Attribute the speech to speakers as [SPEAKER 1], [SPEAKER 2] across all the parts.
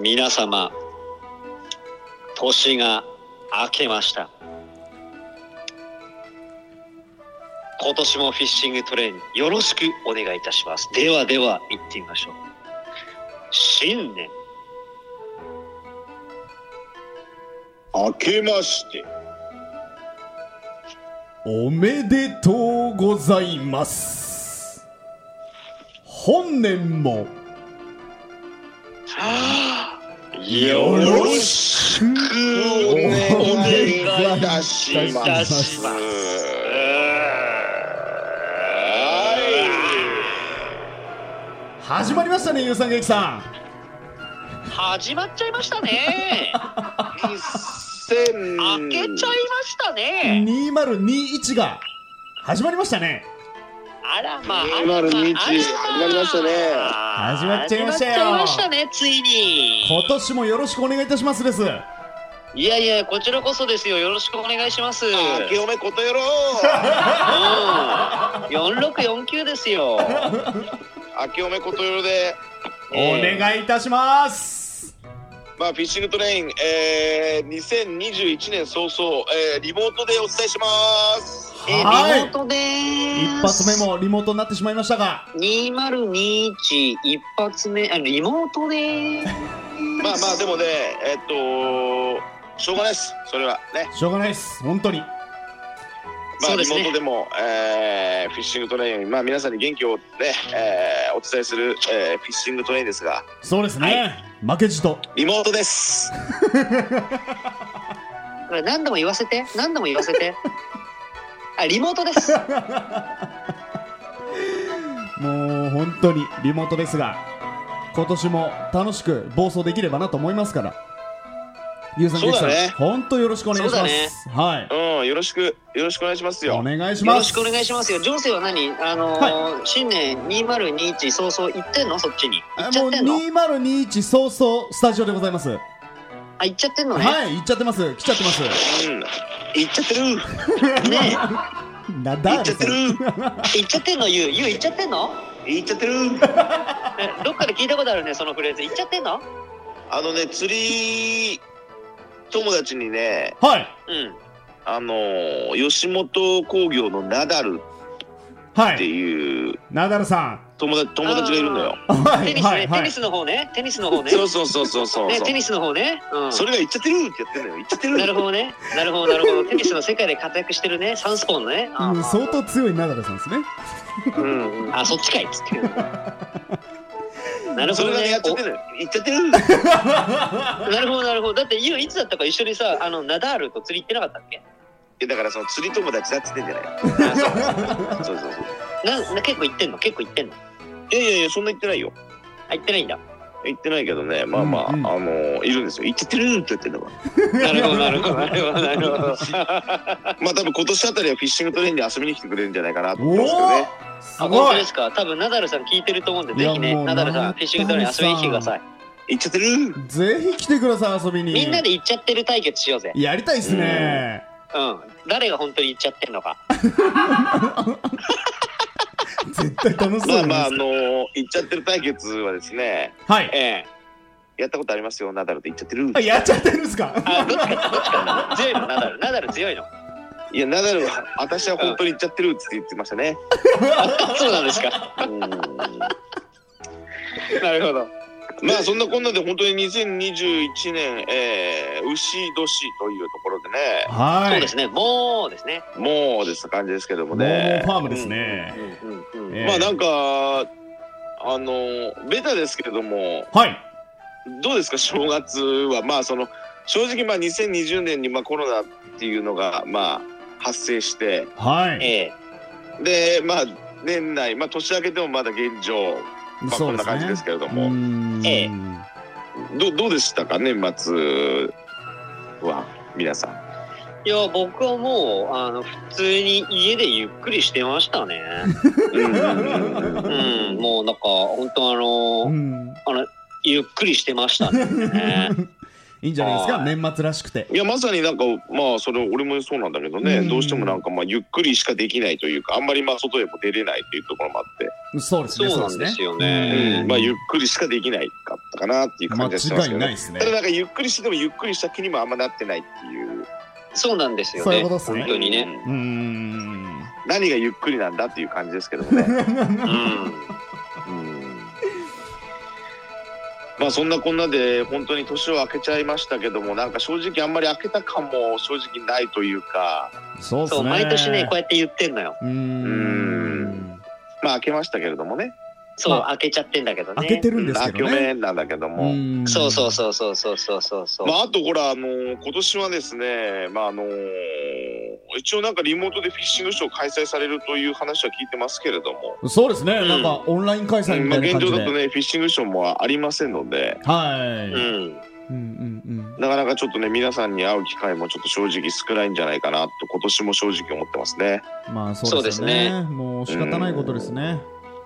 [SPEAKER 1] 皆様、年が明けました。今年もフィッシングトレインよろしくお願いいたします。ではでは行ってみましょう。新年
[SPEAKER 2] 明けまして
[SPEAKER 3] おめでとうございます。本年も
[SPEAKER 2] よろしくお願いいたします。
[SPEAKER 3] 始まりましたね、ゆうさん劇さん。
[SPEAKER 1] 始まっちゃいましたね。明けちゃいましたね。
[SPEAKER 3] 2021が始まりましたね。
[SPEAKER 1] あらまあ、
[SPEAKER 2] 2021始まりましたね。
[SPEAKER 3] 始まっちゃいましたよ。
[SPEAKER 1] 始まっちゃいましたね、ついに。
[SPEAKER 3] 今年もよろしくお願いいたしますです。
[SPEAKER 1] いやいや、こちらこそですよ。よろしくお願いします。
[SPEAKER 2] 明けおめことよろ
[SPEAKER 1] 4649ですよ。
[SPEAKER 2] 明けおめことよろで
[SPEAKER 3] お願いいたします。
[SPEAKER 2] フィッシングトレイン、2021年早々、リモートでお伝えします。
[SPEAKER 1] リモートでーす。
[SPEAKER 3] 一発目もリモートになってしまいましたが、
[SPEAKER 1] 2021一発目リモートでーす。
[SPEAKER 2] でもね、しょうがないです。それはね。
[SPEAKER 3] しょうがないです。本当に。
[SPEAKER 1] そうですね、
[SPEAKER 2] リモートでも、フィッシングトレイン、皆さんに元気をね、お伝えする、フィッシングトレインですが、
[SPEAKER 3] そうですね、負けじと
[SPEAKER 2] リモートです。
[SPEAKER 1] 何度も言わせて、リモートです。
[SPEAKER 3] もう本当にリモートですが、今年も楽しく暴走できればなと思いますから、ゆうさん劇さん、本当よろしくお願いします。はい。
[SPEAKER 2] よろしくお願いしますよ。
[SPEAKER 3] お願いします。
[SPEAKER 1] よろしくお願いしますよ。情勢は何？新年2021早々行ってんの？そっちに行っちゃってんの？
[SPEAKER 3] もう2021早々スタジオでございます。
[SPEAKER 1] あ、行っちゃってんのね。
[SPEAKER 3] はい、行っちゃってます。来ちゃってます。
[SPEAKER 2] 行っちゃってる。
[SPEAKER 1] ね
[SPEAKER 3] え。なんだ。
[SPEAKER 2] 行っちゃってる。
[SPEAKER 1] 行っちゃってんの？ゆう行っちゃってんの？
[SPEAKER 2] 行っちゃってる。
[SPEAKER 1] どっかで聞いたことあるね、そのフレーズ。行っちゃってんの？
[SPEAKER 2] 釣り友達にね、
[SPEAKER 3] はい。
[SPEAKER 2] 吉本興業のナダルっていう、
[SPEAKER 3] ナダルさん
[SPEAKER 2] 友達がいるのよ。
[SPEAKER 1] テニスね、テニスの方ね。
[SPEAKER 2] そう。
[SPEAKER 1] テニスの方ね。
[SPEAKER 2] それが言っちゃってるってやってんのよ。言っちゃってる。
[SPEAKER 1] なるほどね。テニスの世界で活躍してるね、サウスポーのね。
[SPEAKER 3] 相当強いナダルさんですね。
[SPEAKER 1] あ、そっちかいっつって。なるほどね。
[SPEAKER 2] それがやっちゃってる。言っちゃってる。
[SPEAKER 1] なるほど。だってユウいつだったか一緒にさ、ナダールと釣り行ってなかったっけ？
[SPEAKER 2] だからその釣り友達だっつってんじゃない。そう。
[SPEAKER 1] 結構行ってんの？
[SPEAKER 2] いやそんな言ってないよ。
[SPEAKER 1] あ、行ってないんだ。
[SPEAKER 2] 言ってないけどね、いるんですよ。言っちゃってるって言ってんだから。
[SPEAKER 1] なるほど。
[SPEAKER 2] 多分今年あたりはフィッシングトレインに遊びに来てくれるんじゃないかなと思うんですけどね。
[SPEAKER 1] あ、本当ですか。多分ナダルさん聞いてると思うんで、ぜひね、ナダルさんフィッシングトレイン遊びに来てください。
[SPEAKER 2] 行っちゃってる。
[SPEAKER 3] ぜひ来てください、遊びに。
[SPEAKER 1] みんなで行っちゃってる対決しようぜ。
[SPEAKER 3] やりたいっすね。
[SPEAKER 1] 誰が本当に行っちゃってんのか。
[SPEAKER 3] 絶対楽しそうです。
[SPEAKER 2] 行っちゃってる対決はですね、
[SPEAKER 3] はい。
[SPEAKER 2] やったことありますよ。ナダルと言っちゃってる。
[SPEAKER 3] やっちゃってるんですか？
[SPEAKER 1] どっちか強いの？ナダル強いの？
[SPEAKER 2] いや、ナダルは私は本当に言っちゃってるって言ってましたね。
[SPEAKER 1] そうなんですか。なるほど。
[SPEAKER 2] そんなこんなで本当に2021年、牛年というところでね。
[SPEAKER 3] はい。
[SPEAKER 1] そうですね。もうですね。
[SPEAKER 2] もうです感じですけどもね。
[SPEAKER 3] もうファームですね。
[SPEAKER 2] なんかベタですけれども。
[SPEAKER 3] はい。
[SPEAKER 2] どうですか、正月は。正直2020年にコロナっていうのが発生して、
[SPEAKER 3] はい。
[SPEAKER 2] で年内年明けてもまだ現状こんな感じですけれども、どうでしたか、年末は皆さん。
[SPEAKER 1] いや、僕はもう普通に家でゆっくりしてましたね。もうなんか本当ゆっくりしてましたね。
[SPEAKER 3] いいんじゃないですか、年末らしくて。
[SPEAKER 2] いやまさになんかまあそれ俺もそうなんだけどね、どうしてもなんかまあゆっくりしかできないというか、あんまりまあ外へも出れないっていうところもあって、
[SPEAKER 3] そうですね、
[SPEAKER 1] そうなんですよね。
[SPEAKER 2] まあゆっくりしかできないかったかなっていう感じがしてますけどね。
[SPEAKER 3] 間違いないですね。
[SPEAKER 2] ただなんかゆっくりしてもゆっくりした気にもあんまなってないっていう。
[SPEAKER 1] そうなんですよね。
[SPEAKER 3] そういうことですね。
[SPEAKER 1] 本当にね。
[SPEAKER 2] 何がゆっくりなんだっていう感じですけどもね。まあそんなこんなで本当に年を明けちゃいましたけども、なんか正直あんまり明けた感も正直ないというか。
[SPEAKER 3] そうですね。
[SPEAKER 1] 毎年ねこうやって言ってんのよ。
[SPEAKER 2] まあ明けましたけれどもね。
[SPEAKER 1] そう、開けちゃってんだけどね。
[SPEAKER 3] 開けてるんですけどね。
[SPEAKER 2] 明け目なんだけども。
[SPEAKER 1] そうそう。
[SPEAKER 2] まああとほら今年はですね、まあ一応なんかリモートでフィッシングショー開催されるという話は聞いてますけれども。
[SPEAKER 3] そうですね。なんかオンライン開催みたいな感じで。
[SPEAKER 2] 現状だとねフィッシングショーもありませんので。
[SPEAKER 3] はい。
[SPEAKER 2] なかなかちょっとね皆さんに会う機会もちょっと正直少ないんじゃないかなと今年も正直思ってますね。
[SPEAKER 3] まあそうですね。もう仕方ないことですね。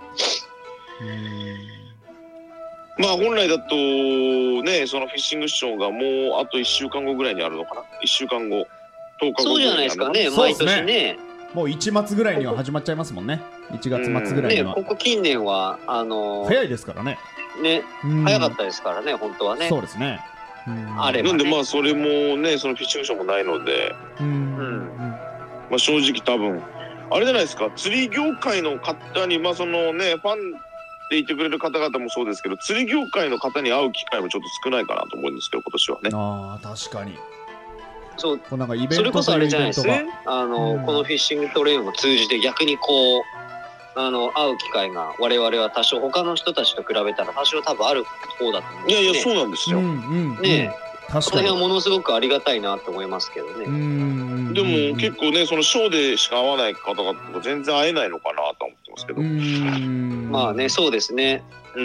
[SPEAKER 2] まあ本来だとねそのフィッシングショーがもうあと1週間後ぐらいにあるのかな。1週間後10日後
[SPEAKER 1] そうじゃないですかね、毎年ね。
[SPEAKER 3] もう1月ぐらいには始まっちゃいますもんね。1月末ぐらいには。
[SPEAKER 1] ここ近年は
[SPEAKER 3] 早いですからね。
[SPEAKER 1] ね、早かったですからね、本当はね。
[SPEAKER 3] そうですね。
[SPEAKER 2] あれなんでまあそれもねそのフィッシングショーもないので、まあ正直多分あれじゃないですか、釣り業界の方にまあそのねファンでいてくれる方々もそうですけど、釣り業界の方に会う機会もちょっと少ないかなと思うんですけど今年はね。
[SPEAKER 3] ああ確かに。
[SPEAKER 1] そう、
[SPEAKER 3] こうなんかイベント
[SPEAKER 1] それこそあれじゃないですね。このフィッシングトレインを通じて逆にこう会う機会が我々は多少他の人たちと比べたら多少多分ある方だと思うんですね。
[SPEAKER 2] いやそうなんですよ。
[SPEAKER 1] ね、確かに。その辺はものすごくありがたいなと思いますけどね。
[SPEAKER 2] でも結構ねそのショーでしか会わない方々とか全然会えないのかなと思ってますけど。
[SPEAKER 1] まあねそうですね。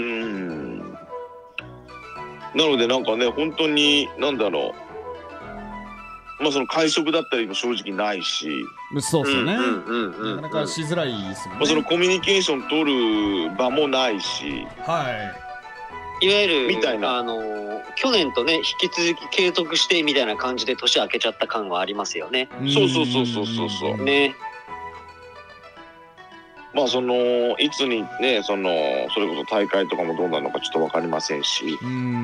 [SPEAKER 2] なのでなんかね本当になんだろう。まあその会食だったりも正直ないし、
[SPEAKER 3] そうですよね。なかなかしづらいですもんね。
[SPEAKER 2] そのコミュニケーション取る場もないし、
[SPEAKER 1] いわゆる
[SPEAKER 2] みたいな
[SPEAKER 1] 去年とね引き続き継続してみたいな感じで年明けちゃった感はありますよね。
[SPEAKER 2] そう
[SPEAKER 1] ね。
[SPEAKER 2] まあそのいつにねそれこそ大会とかもどうなるのかちょっと分かりませんし。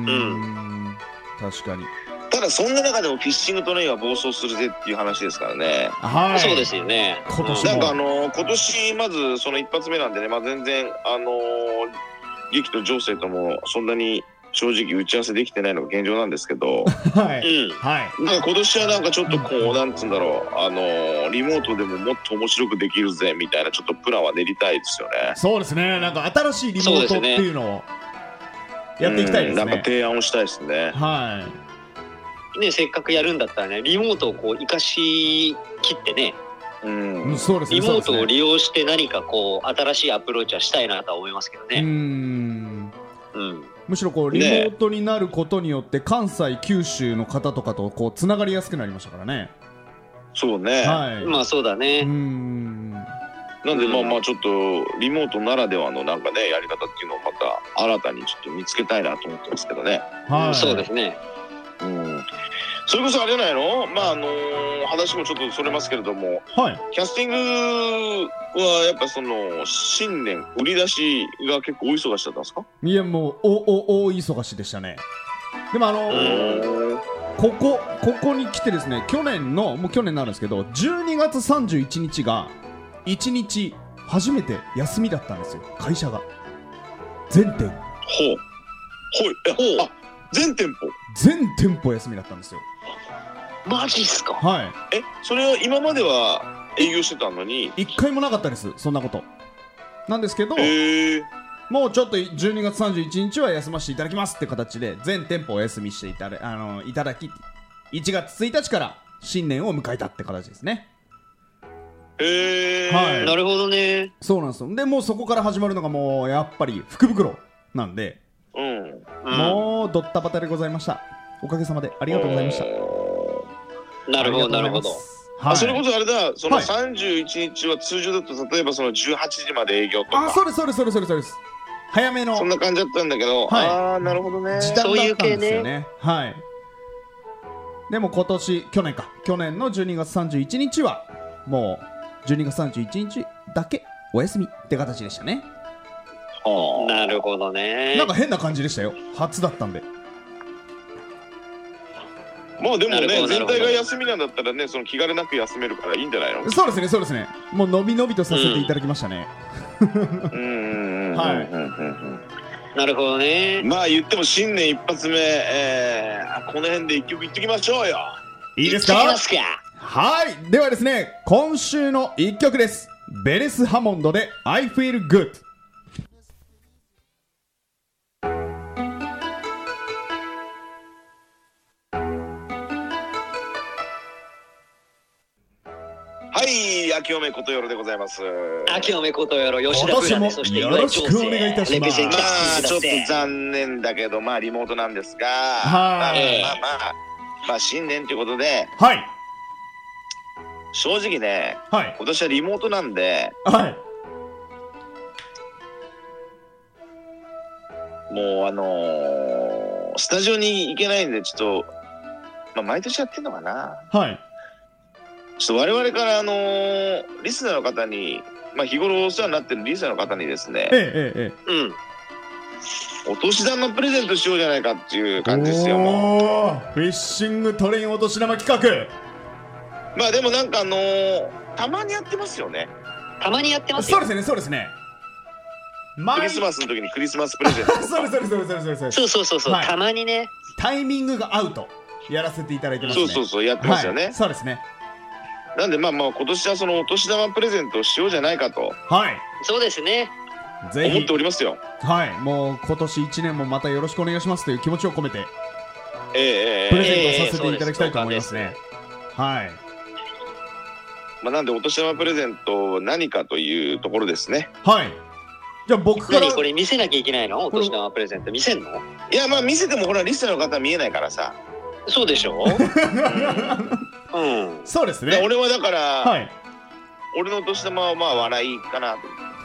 [SPEAKER 3] 確かに。
[SPEAKER 2] ただそんな中でもフィッシングトレインは暴走するぜっていう話ですからね。
[SPEAKER 1] そうですよね。
[SPEAKER 2] なんか今年まずその一発目なんでね、まあ全然劇と情勢ともそんなに正直打ち合わせできてないのが現状なんですけど、なんか今年はなんかちょっとこうなんつうんだろうリモートでももっと面白くできるぜみたいなちょっとプランは練りたいですよね。
[SPEAKER 3] そうですね。なんか新しいリモートっていうのをやっていきたいですね。
[SPEAKER 2] なんか提案をしたいですね。
[SPEAKER 1] ね、せっかくやるんだったらねリモートをこう生かしきってね、リモートを利用して何かこう新しいアプローチはしたいなとは思いますけどね。
[SPEAKER 3] むしろこうリモートになることによって関西九州の方とかとこうつながりやすくなりましたからね。
[SPEAKER 2] そうね。
[SPEAKER 1] まあそうだね。
[SPEAKER 2] なんでまあちょっとリモートならではのなんかねやり方っていうのをまた新たにちょっと見つけたいなと思ってますけどね。
[SPEAKER 1] そうですね。
[SPEAKER 2] それこそあれじゃないの、まあ話もちょっとそれますけれども、キャスティングはやっぱその新年売り出しが結構大忙しだったんですか？
[SPEAKER 3] いやもう大忙しでしたね。でもここに来てですね、去年なんですけど12月31日が1日初めて休みだったんですよ、会社が全店。
[SPEAKER 2] 全
[SPEAKER 3] 店舗休みだったんですよ。
[SPEAKER 1] マジっすか？
[SPEAKER 2] それは今までは営業してたのに
[SPEAKER 3] 一回もなかったです、そんなことなんですけど、もうちょっと12月31日は休ませていただきますって形で全店舗お休みしていただき1月1日から新年を迎えたって形ですね。
[SPEAKER 1] なるほどね。
[SPEAKER 3] そうなんですよ。でもうそこから始まるのがもうやっぱり福袋なんで、もうドッタバタでございました。おかげさまでありがとうございました。
[SPEAKER 1] なるほどなるほど。
[SPEAKER 2] それこそあれだ、その31日は通常だと例えばその18時まで営業とか。
[SPEAKER 3] そうです早めの
[SPEAKER 2] そんな感じだったんだけど、なるほどね。
[SPEAKER 3] 時短だったんですよね。 でも去年の12月31日はもう12月31日だけお休みって形でしたね。
[SPEAKER 1] なるほどね。
[SPEAKER 3] なんか変な感じでしたよ、初だったんで。
[SPEAKER 2] まあでもね、全体が休みなんだったらね、その気兼ねなく休めるからいいんじゃないの。
[SPEAKER 3] そうですね。もうのびのびとさせていただきましたね。
[SPEAKER 1] なるほどね。
[SPEAKER 2] まあ言っても新年一発目、この辺で一曲いってきましょうよ。
[SPEAKER 3] いいですか？はい、ではですね、今週の一曲です。ベレス・ハモンドで I Feel Good。
[SPEAKER 2] はい、秋嫁ことよろでございます。
[SPEAKER 1] 秋嫁ことよろ、吉田君、
[SPEAKER 3] 今年もよろしくお願いいたします。
[SPEAKER 2] まあちょっと残念だけど、まあリモートなんですが、まあ新年ということで、
[SPEAKER 3] はい、
[SPEAKER 2] 正直ね、
[SPEAKER 3] はい、
[SPEAKER 2] 今年はリモートなんで、
[SPEAKER 3] はい、
[SPEAKER 2] もうスタジオに行けないんで、ちょっと、まあ毎年やってんのかな。
[SPEAKER 3] はい。
[SPEAKER 2] ちょっと我々からリスナーの方に、まあ日頃お世話になってるリスナーの方にですね、お年玉プレゼントしようじゃないかっていう感じですよ。も
[SPEAKER 3] うフィッシングトレインお年玉企画。
[SPEAKER 2] まあでもなんかたまにやってますよね。
[SPEAKER 1] たまにやってますよ。
[SPEAKER 3] そうですね。
[SPEAKER 2] クリスマスの時にクリスマスプレゼント。
[SPEAKER 1] そう、はい、たまにね。
[SPEAKER 3] タイミングが合うとやらせていただいてますね。
[SPEAKER 2] そうやってますよね。
[SPEAKER 3] はい、そうですね。
[SPEAKER 2] なんでまあ今年はそのお年玉プレゼントをしようじゃないかと。
[SPEAKER 3] はい。
[SPEAKER 1] そうですね。
[SPEAKER 3] ぜひ
[SPEAKER 2] 思っておりますよ。
[SPEAKER 3] はい。もう今年1年もまたよろしくお願いしますという気持ちを込めて、プレゼントをさせていただきたいと思いますね。はい。
[SPEAKER 2] まあなんでお年玉プレゼント何かというところですね。
[SPEAKER 3] はい。じゃあ僕から
[SPEAKER 1] これ見せなきゃいけないの？お年玉プレゼント見せんの？
[SPEAKER 2] いやまあ見せてもほらリスナーの方は見えないからさ。
[SPEAKER 1] そうでしょ？
[SPEAKER 3] そうですね。
[SPEAKER 2] 俺はだから、
[SPEAKER 3] はい、
[SPEAKER 2] 俺のお年玉はまあ笑いかなと。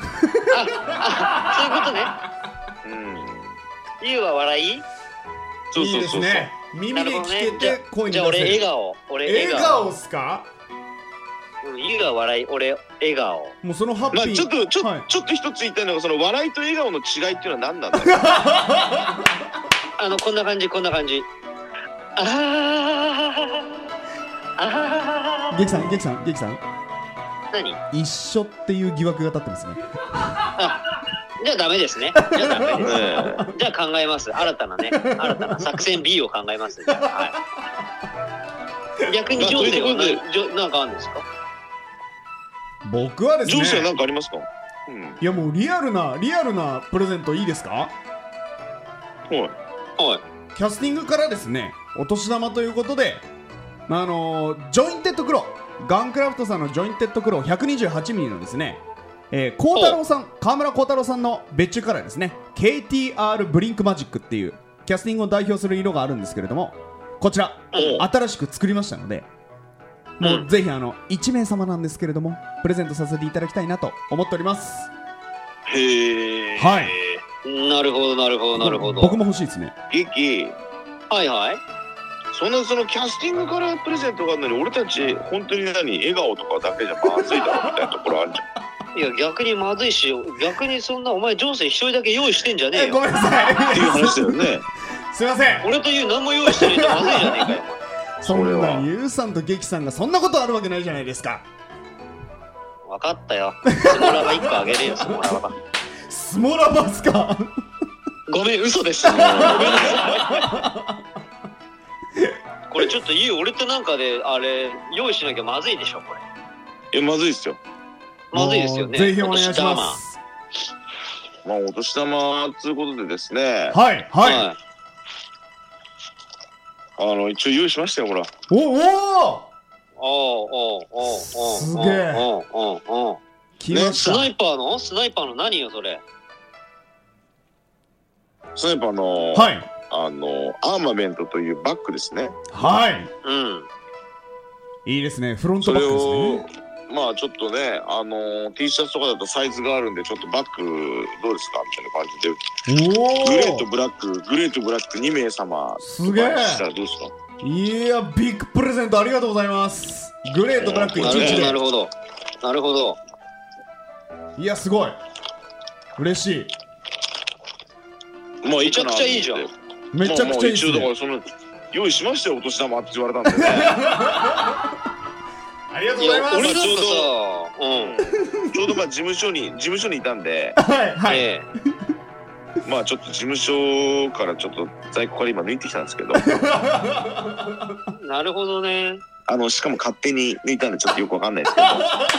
[SPEAKER 1] そういうことね。ゆうは笑い？
[SPEAKER 2] そう。
[SPEAKER 3] いいですね。耳で聞けて声に出せる。
[SPEAKER 1] じゃあ俺笑顔。
[SPEAKER 3] 笑顔っすか？
[SPEAKER 1] ゆうは笑い、俺笑顔。
[SPEAKER 3] もうそのハッピー。
[SPEAKER 2] まあちょっと一つ言いたいのが、その笑いと笑顔の違いっていうのは何なんだろう。
[SPEAKER 1] こんな感じ。
[SPEAKER 3] 劇さん。
[SPEAKER 1] 何？
[SPEAKER 3] 一緒っていう疑惑が立ってますね。
[SPEAKER 1] じゃあダメですね。じゃあ考えます。新たな作戦 B を考えます。はい、逆に上手は何かあるんですか？
[SPEAKER 3] 僕はですね。
[SPEAKER 2] 上手は何かありますか？
[SPEAKER 3] いやもうリアルなプレゼントいいですか？
[SPEAKER 2] はい。
[SPEAKER 3] キャスティングからですね、お年玉ということで、ジョインテッドクロー、ガンクラフトさんのジョインテッドクロー 128mm のですね、河村幸太郎さんの別注からですね、 KTR ブリンクマジックっていうキャスティングを代表する色があるんですけれども、こちら新しく作りましたので、もうぜひ1名様なんですけれどもプレゼントさせていただきたいなと思っております。
[SPEAKER 2] へえ。
[SPEAKER 3] はい。
[SPEAKER 1] なるほど。
[SPEAKER 3] 僕も欲しいですね。
[SPEAKER 2] 劇。
[SPEAKER 1] はい。
[SPEAKER 2] そのキャスティングからプレゼントがあるのに、俺たち本当に笑顔とかだけじゃまずいだろみたいなところあるじゃん。
[SPEAKER 1] いや逆にまずいし、逆にそんなお前上司一人だけ用意してんじゃねえよ。
[SPEAKER 3] ごめんなさい。
[SPEAKER 2] っていう話だよね。
[SPEAKER 3] すいません。
[SPEAKER 1] 俺という何も用意してないとまずいじゃねえかよ。
[SPEAKER 3] そんなゆうさんと劇さんがそんなことあるわけないじゃないですか。
[SPEAKER 1] 分かったよ。スモラバ1個あげるよ。
[SPEAKER 3] スモラバっすか？
[SPEAKER 1] ごめん、嘘です。ごめんなさい。これちょっといいよ。俺となんかであれ用意しなきゃまずいでしょこれ。
[SPEAKER 2] まずいっすよ。
[SPEAKER 1] まずいですよね。
[SPEAKER 3] ぜひお願いします。
[SPEAKER 2] まあお年玉ということでですね。
[SPEAKER 3] はい。
[SPEAKER 2] 一応用意しましたよ、ほら。
[SPEAKER 3] すげえ。
[SPEAKER 1] 来ました。スナイパーの何よそれ。
[SPEAKER 2] スナイパーのアーマメントというバッグですね。
[SPEAKER 3] はい。いいですね。フロントバッグですね。
[SPEAKER 2] まあちょっとね、T シャツとかだとサイズがあるんで、ちょっとバッグどうですかみたいな感じで。グレートブラック2名様。
[SPEAKER 3] すげえ。
[SPEAKER 2] したらどうですか？
[SPEAKER 3] いや、ビッグプレゼントありがとうございます。グレーとブラック1日で。
[SPEAKER 1] なるほどなるほど。
[SPEAKER 3] いや、すごい嬉し
[SPEAKER 2] い。もう
[SPEAKER 1] めちゃくちゃいいじゃん。
[SPEAKER 3] めちゃくちゃいいですね。
[SPEAKER 2] だからその用意しましたよ、お年玉って言われたんでね。
[SPEAKER 3] ありがとうございます。
[SPEAKER 1] 俺だってさ、
[SPEAKER 2] ちょうどまあ事務所にいたんで、
[SPEAKER 3] はいはい。
[SPEAKER 2] まあちょっと事務所からちょっと在庫から今抜いてきたんですけど。
[SPEAKER 1] なるほどね。
[SPEAKER 2] しかも勝手に抜いたんでちょっとよくわかんないですけど。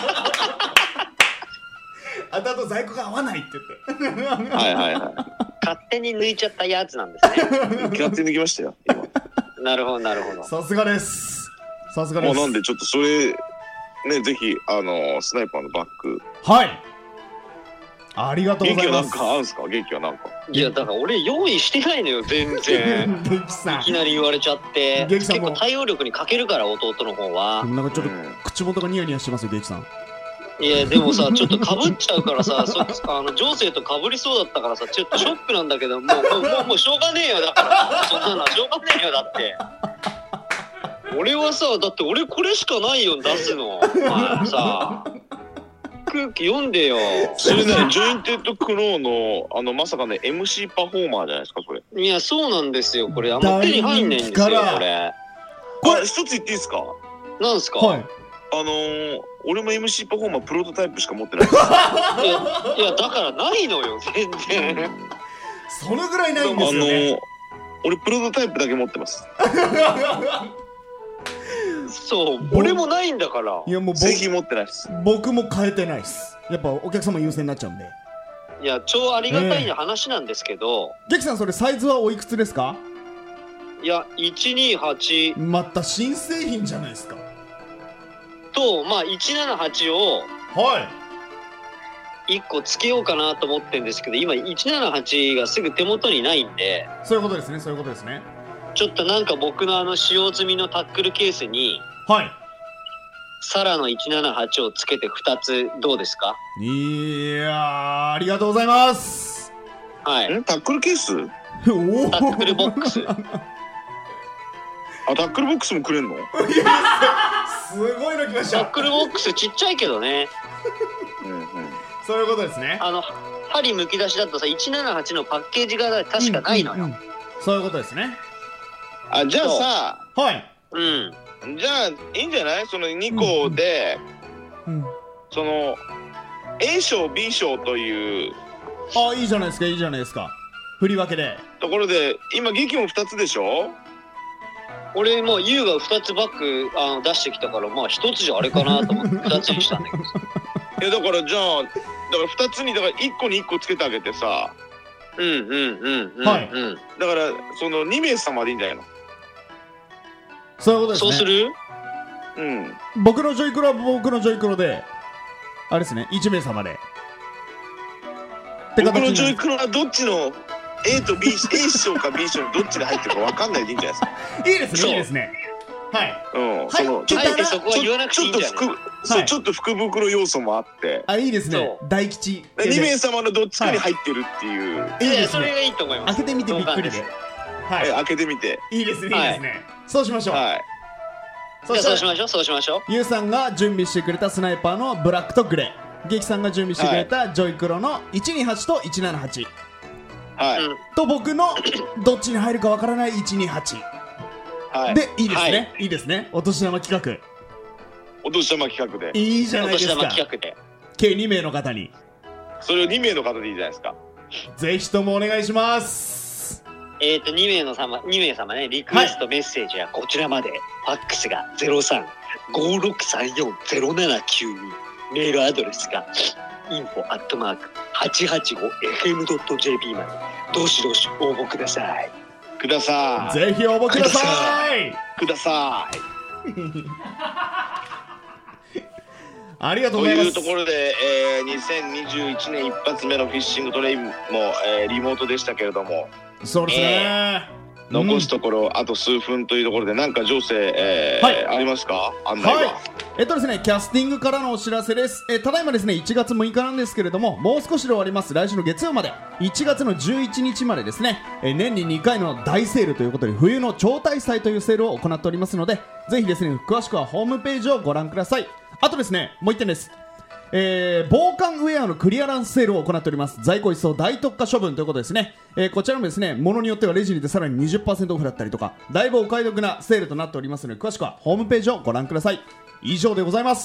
[SPEAKER 3] あと在庫が合わないって言って。
[SPEAKER 2] はいはいはい。
[SPEAKER 1] 勝手に抜いちゃったやつなんですね。
[SPEAKER 2] 勝手に抜きましたよ。今。
[SPEAKER 1] なるほどなるほど。
[SPEAKER 3] さすがです。さすがです。
[SPEAKER 2] もうなんでちょっとそれね、ぜひスナイパーのバッグ。
[SPEAKER 3] はい。ありがとうございます。
[SPEAKER 2] 元気はなんかあるんすか？元気はなんか。
[SPEAKER 1] いやだから俺用意してないのよ全然。
[SPEAKER 3] 元気さん。
[SPEAKER 1] いきなり言われちゃって。
[SPEAKER 3] 元気さんも
[SPEAKER 1] 結構対応力に欠けるから弟の方は。
[SPEAKER 3] なんかちょっと口元がニヤニヤしてますよ元気さん。
[SPEAKER 1] いやでもさちょっとかぶっちゃうからさ情勢とかぶりそうだったからさちょっとショックなんだけどもうしょうがねえよだからそんなのしょうがねえよだって俺はさだって俺これしかないよ出すのさ空気読んでよ。
[SPEAKER 2] それねジョインテッドクローのまさかね MC パフォーマーじゃないですかこれ。
[SPEAKER 1] いやそうなんですよこれあんま手に入んないんですよこれ。
[SPEAKER 2] これ一つ言っていいですか？
[SPEAKER 1] なんですか？
[SPEAKER 3] はい。
[SPEAKER 2] 俺も MC パフォーマープロトタイプしか持ってないです。
[SPEAKER 1] いやだからないのよ全然。
[SPEAKER 3] そのぐらいないんですよね。
[SPEAKER 2] 俺プロトタイプだけ持ってます。
[SPEAKER 1] そう俺もないんだから。
[SPEAKER 3] いやもう
[SPEAKER 2] 製品持ってないです。
[SPEAKER 3] 僕も変えてないです。やっぱお客様優先になっちゃうんで。
[SPEAKER 1] いや超ありがたい話なんですけど。
[SPEAKER 3] ゲキさんそれサイズはおいくつですか？
[SPEAKER 1] いや128。
[SPEAKER 3] また新製品じゃないですか。
[SPEAKER 1] とまあ178を1個つけようかなと思ってるんですけど今178がすぐ手元にないんで。
[SPEAKER 3] そういうことですねそういうことですね。
[SPEAKER 1] ちょっとなんか僕の使用済みのタックルケースにサラの178をつけて2つどうですか？
[SPEAKER 3] いやありがとうございます。
[SPEAKER 1] はい。
[SPEAKER 2] タックルケース？
[SPEAKER 1] タックルボックス。
[SPEAKER 2] タックルボックスもくれんの？
[SPEAKER 3] すごいの来ました。
[SPEAKER 1] タックルボックスちっちゃいけどね。
[SPEAKER 3] そういうことですね。
[SPEAKER 1] 針むき出しだとさ178のパッケージが確かないのよ。
[SPEAKER 3] そういうことですね。
[SPEAKER 2] じゃあさ、
[SPEAKER 3] はい。
[SPEAKER 2] じゃあいいんじゃない？その2個で、その A 賞 B 賞という。
[SPEAKER 3] いいじゃないですかいいじゃないですか。振り分けで。
[SPEAKER 2] ところで今劇も2つでしょ？
[SPEAKER 1] 俺もうユウが2つバッグ出してきたからまあ1つじゃあれかなと思って2つにしたんだけどさ。
[SPEAKER 2] いやだからじゃあ2つにだから1個に1個つけてあげてさ。
[SPEAKER 3] はい。
[SPEAKER 2] だからその2名様でいいんじゃないの？
[SPEAKER 3] そういうことですね。
[SPEAKER 1] そうする？
[SPEAKER 3] 僕のジョイクロは僕のジョイクロであれですね1名様で。
[SPEAKER 2] 僕のジョイクロはどっちのA と B、A 賞か B 賞にどっちが入ってるか分かんないでいいんじゃないですか。
[SPEAKER 3] いいですね、いいですね。はい。
[SPEAKER 1] そこは言わなくていいんじゃない？
[SPEAKER 2] ちょっと福袋要素もあって。
[SPEAKER 3] いいですね。大吉。
[SPEAKER 2] 2名様のどっちかに入ってるっていう。
[SPEAKER 1] いいですね。それがいいと思います。
[SPEAKER 3] 開けてみてびっくりで。
[SPEAKER 2] はい。開けてみて。
[SPEAKER 3] いいですね、いいですね。そうしましょう。
[SPEAKER 1] はい。そうしましょう。
[SPEAKER 3] ゆうさんが準備してくれたスナイパーのブラックとグレー。ゲキさんが準備してくれたジョイクロの128と178。と僕のどっちに入るかわからない128。でいいですね。いいですね。お年玉企画。
[SPEAKER 2] お年玉企画で。
[SPEAKER 3] いいじゃないですか。
[SPEAKER 1] お年玉企画で。
[SPEAKER 3] 計2名の方に。
[SPEAKER 2] それを2名の方でいいじゃないですか。
[SPEAKER 3] ぜひともお願いします。
[SPEAKER 1] 2名様ね、リクエストメッセージはこちらまで。ファックスが03-5634-0792。メールアドレスがinfo@885fm.jp までどしどし応募ください。
[SPEAKER 3] ぜひ応募ください。ありがとうございます。
[SPEAKER 2] というところで、2021年一発目のフィッシングトレインも、リモートでしたけれども、
[SPEAKER 3] そうですね。
[SPEAKER 2] 残すところあと数分というところで何か情勢、ありますか？案内は。
[SPEAKER 3] ですね、キャスティングからのお知らせです。ただいまですね、1月6日なんですけれども、もう少しで終わります。来週の月曜まで、1月の11日までですね、年に2回の大セールということで、冬の超大祭というセールを行っておりますので、ぜひですね、詳しくはホームページをご覧ください。あとですね、もう1点です。防寒ウェアのクリアランスセールを行っております。在庫一掃大特価処分ということですね。こちらもですね、ものによってはレジにてさらに 20% オフだったりとか、だいぶお買い得なセールとなっておりますので、詳しくはホームページをご覧ください。以上でございます。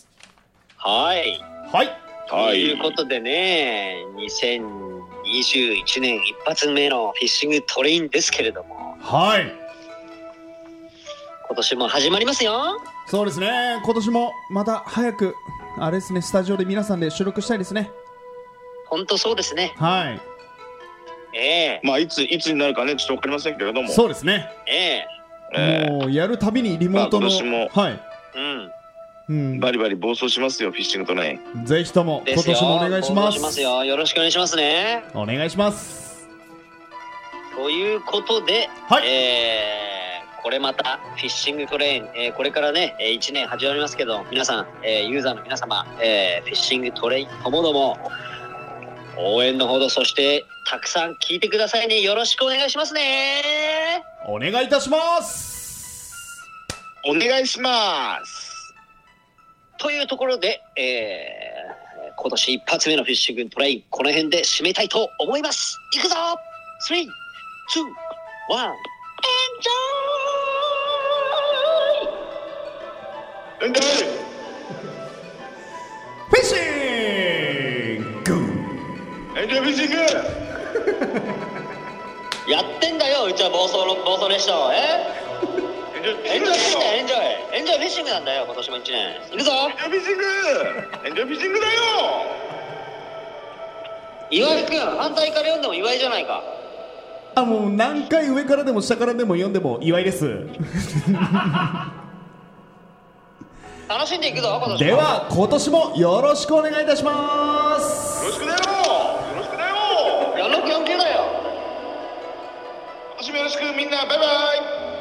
[SPEAKER 1] はい
[SPEAKER 3] はい、
[SPEAKER 1] ということでね、2021年一発目のフィッシングトレインですけれども、
[SPEAKER 3] はい、
[SPEAKER 1] 今年も始まりますよ。
[SPEAKER 3] そうですね、今年もまた早くあれですね、スタジオで皆さんで収録したいですね。
[SPEAKER 1] 本当そうですね。
[SPEAKER 3] はい、
[SPEAKER 2] まあいつになるかね、ちょっと分かりませんけれども、
[SPEAKER 3] そうですね、もうやるたびにリモートの、
[SPEAKER 2] 今年も、
[SPEAKER 3] はい、
[SPEAKER 2] バリバリ暴走しますよ、フィッシングトレイン。
[SPEAKER 3] ぜひとも今年もお願いします。
[SPEAKER 1] よろしくお願いしますね。
[SPEAKER 3] お願いします。
[SPEAKER 1] ということで、
[SPEAKER 3] はい、
[SPEAKER 1] これまたフィッシングトレイン、これからね1年始まりますけど、皆さん、ユーザーの皆様、フィッシングトレインともども応援のほど、そしてたくさん聞いてくださいね。よろしくお願いしますね。
[SPEAKER 3] お願いいたします。
[SPEAKER 2] お願いします。
[SPEAKER 1] というところで、今年一発目のフィッシングトレイン、この辺で締めたいと思います。いくぞ !3、2、1、
[SPEAKER 2] エンジョイ！
[SPEAKER 3] フィッシング！
[SPEAKER 2] エンジョイフィッシング！
[SPEAKER 1] やってんだよ、うちは暴走列車を。エンジョイフィッシングなんだよ、今年も1年。いくぞ！
[SPEAKER 2] エンジョイフィッシング！エンジョイフィッシングだよ！
[SPEAKER 1] 岩井くん、反対から読んでも岩井じゃないか。
[SPEAKER 3] もう何回上からでも下からでも読んでも岩井です。
[SPEAKER 1] 楽しんでいくぞ、今年も。
[SPEAKER 3] では今年もよろしくお願いいたします。
[SPEAKER 2] よろしくだよ。よろしくだよ。
[SPEAKER 1] 4649だよ。
[SPEAKER 2] 今年もよろしく、みんなバイバイ。